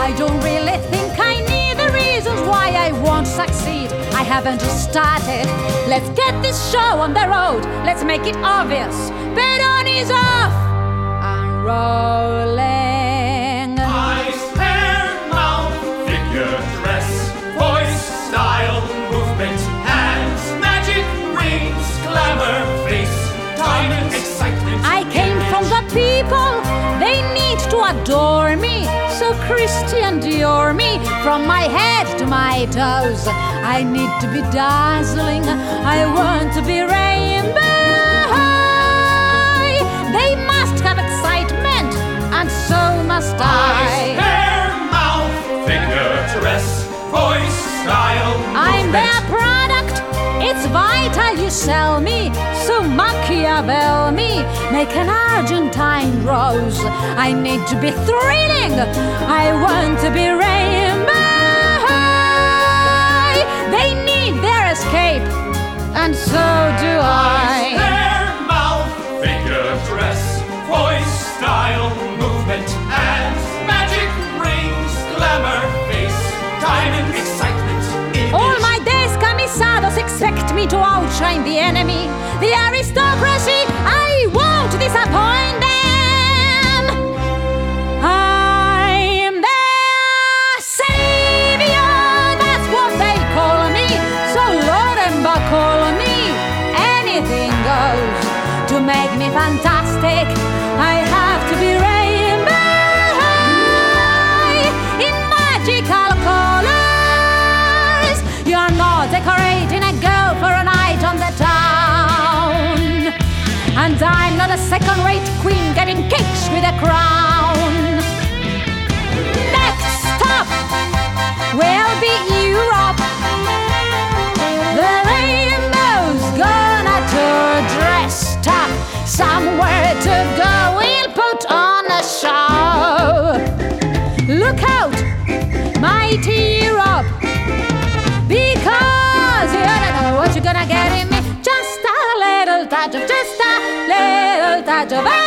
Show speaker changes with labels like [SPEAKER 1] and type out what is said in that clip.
[SPEAKER 1] I don't really think I need the reasons why I won't succeed. I haven't just started. Let's get this show on the road. Let's make it obvious. Bet on is off. I'm rolling.
[SPEAKER 2] Eyes, hair, mouth, figure, dress, voice, style, movement, hands, magic, rings, glamour, face, diamond, excitement.
[SPEAKER 1] I came from the people. They need to adore me. So Christian Dior me from my head to my toes. I need to be dazzling. I want to be rainbow. They must have excitement, and so must
[SPEAKER 2] Eyes,
[SPEAKER 1] I.
[SPEAKER 2] hair, mouth, figure, dress, voice, style,
[SPEAKER 1] I'm
[SPEAKER 2] movement.
[SPEAKER 1] their product. It's vital you sell me. So Machiavel me. Make an Argentine rose. I need to be thrilling. I want to be rainbow. They need their escape, and so do
[SPEAKER 2] Eyes,
[SPEAKER 1] I.
[SPEAKER 2] hair, mouth, figure, dress, voice, style, movement, hands, magic, rings, glamour, face, diamond, excitement, image.
[SPEAKER 1] All my descamisados expect me to outshine the enemy. The aristocracy, I won't disappoint them. I'm their savior, that's what they call me. So Lord and call me. Anything goes. To make me fantastic, I have to be rainbow in magical colors. You're not decorating a girl for a night on the town. And I'm not a second-rate queen getting cakes with a crown. Next stop will be Europe. The rainbow's gonna tour dressed up. Somewhere to go, we'll put on a show. Look out, mighty Europe, because you don't know what you're gonna get in me. Just a little touch of